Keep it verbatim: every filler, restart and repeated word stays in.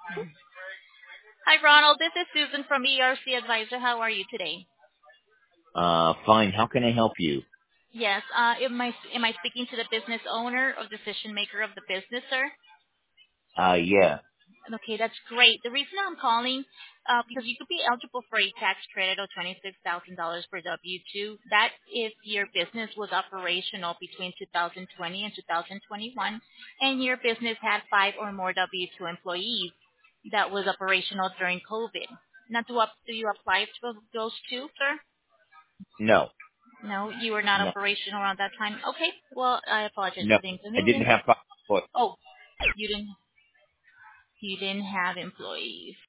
Hi, Ronald. This is Susan from E R C Advisor. How are you today? Uh, fine. How can I help you? Yes. Uh, am I am I speaking to the business owner or decision maker of the business, sir? Uh, yeah. Okay, that's great. The reason I'm calling, uh, because you could be eligible for a tax credit of twenty-six thousand dollars per W two. That if your business was operational between two thousand twenty and two thousand twenty-one, and your business had five or more W two employees that was operational during COVID. Now, do, up, do you apply to those two, sir? No. No, you were not No. operational around that time. Okay. Well, I apologize No. for the I didn't inconvenience. have five foot. Oh, you didn't you didn't have employees.